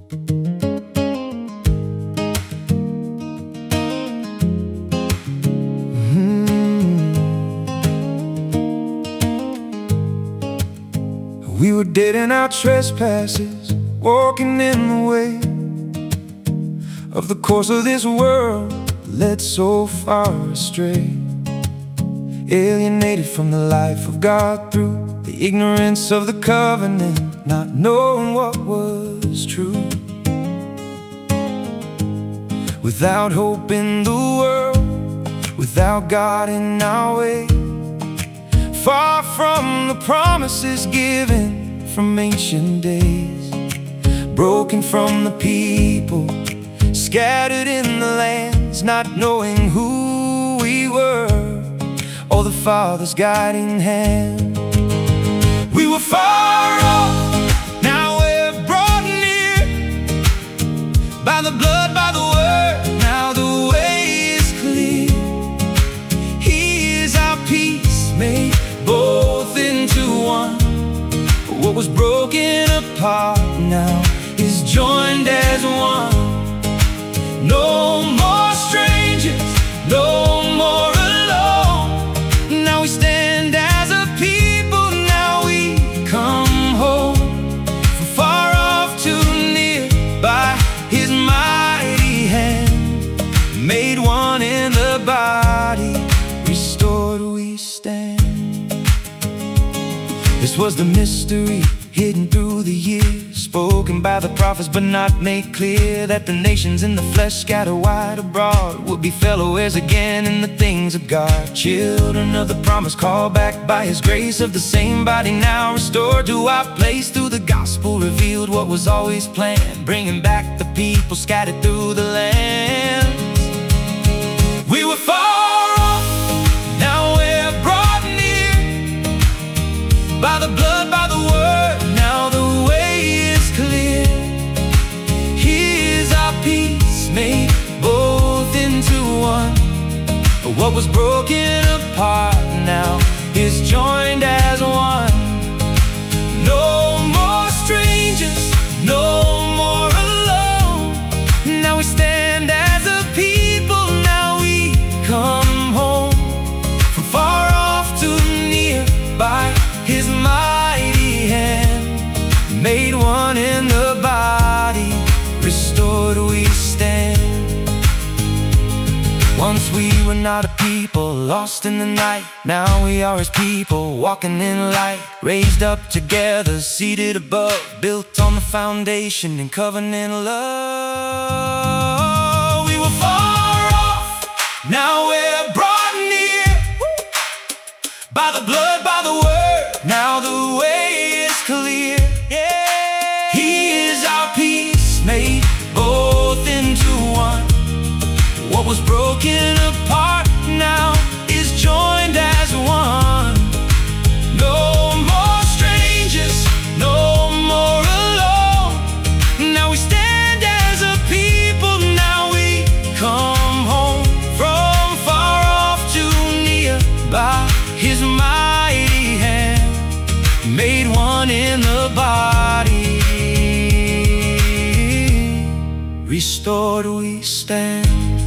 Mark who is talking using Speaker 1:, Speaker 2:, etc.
Speaker 1: We were dead in our trespasses, walking in the way of the course of this world, led so far astray, alienated from the life of God through the ignorance of the covenant, not knowing what was true. Without hope in the world, without God in our way, far from the promises given from ancient days, broken from the people, scattered in the lands, not knowing who we were or the Father's guiding hand. We were far off, now we're brought near, by the blood, by the word, now the way is clear. He is our peace, made both into one. What was broken apart now is joined as one. No more strangers, no more alone. Now we stand as a people, now we come home. From far off to near, by His mighty hand, made one in the body, restored we stand. This was the mystery hidden through the years, spoken by the prophets but not made clear, that the nations in the flesh scattered wide abroad would be fellow heirs again in the things of God. Children of the promise, called back by His grace, of the same body now restored to our place. Through the gospel revealed what was always planned, bringing back the people scattered through the land. We were far off, now we're brought near, by the blood, by the word, now the way is clear. He is our peace, made both into one. What was broken apart now is joined as one. No more strangers, no more alone. Now we stand as a people, now we come home. From far off to near, by His mighty hand, made one in the body, restored we stand. Once we were not a people, lost in the night. Now we are His people, walking in light, raised up together, seated above, built on the foundation in covenant love. We were far off, now we're brought near, by the blood, by the word, now the way is clear. Yeah. He is our peace, made both into one. What was broken apart now is joined as one. No more strangers, no more alone. Now we stand as a people, now we come home. From far off to near, by His mighty hand, made one in the body, restored we stand.